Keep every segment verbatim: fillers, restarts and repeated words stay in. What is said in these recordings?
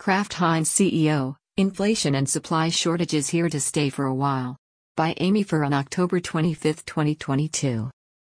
Kraft Heinz C E O, Inflation and Supply Shortages Here to Stay for a While. By Amy Furr on October twenty-fifth, twenty twenty-two.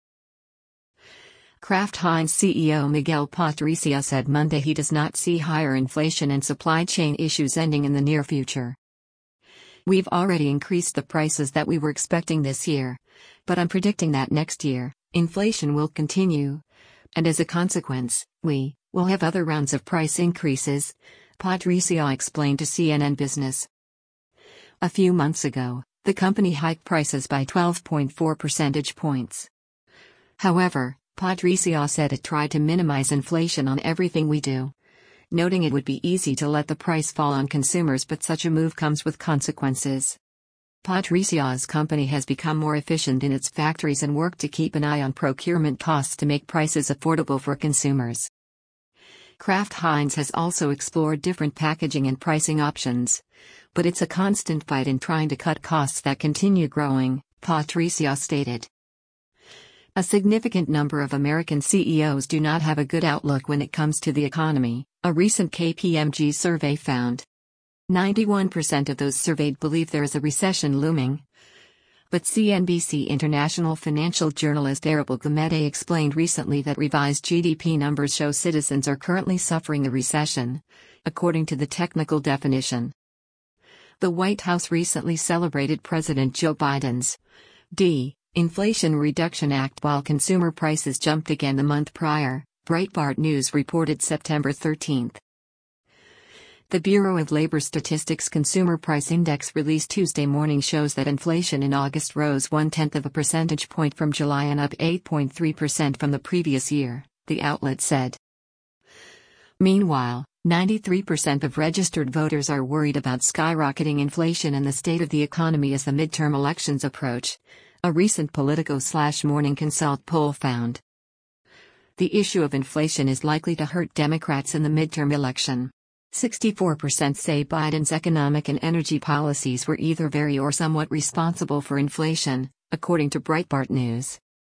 Kraft Heinz C E O Miguel Patricio said Monday he does not see higher inflation and supply chain issues ending in the near future. "We've already increased the prices that we were expecting this year, but I'm predicting that next year, inflation will continue. And as a consequence, we will have other rounds of price increases," Patricio explained to C N N Business. A few months ago, the company hiked prices by twelve point four percentage points. However, Patricio said it tried to minimize inflation on everything we do, noting it would be easy to let the price fall on consumers, but such a move comes with consequences. Patricio's company has become more efficient in its factories and worked to keep an eye on procurement costs to make prices affordable for consumers. Kraft Heinz has also explored different packaging and pricing options, but it's a constant fight in trying to cut costs that continue growing, Patricio stated. A significant number of American C E Os do not have a good outlook when it comes to the economy, a recent K P M G survey found. ninety-one percent of those surveyed believe there is a recession looming. But C N B C international financial journalist Arable Gumede explained recently that revised G D P numbers show citizens are currently suffering a recession, according to the technical definition. The White House recently celebrated President Joe Biden's D. Inflation Reduction Act while consumer prices jumped again the month prior, Breitbart News reported September thirteenth. The Bureau of Labor Statistics Consumer Price Index released Tuesday morning shows that inflation in August rose one-tenth of a percentage point from July and up eight point three percent from the previous year, the outlet said. Meanwhile, ninety-three percent of registered voters are worried about skyrocketing inflation and the state of the economy as the midterm elections approach, a recent Politico/Morning Consult poll found. The issue of inflation is likely to hurt Democrats in the midterm election. sixty-four percent say Biden's economic and energy policies were either very or somewhat responsible for inflation, according to Breitbart News.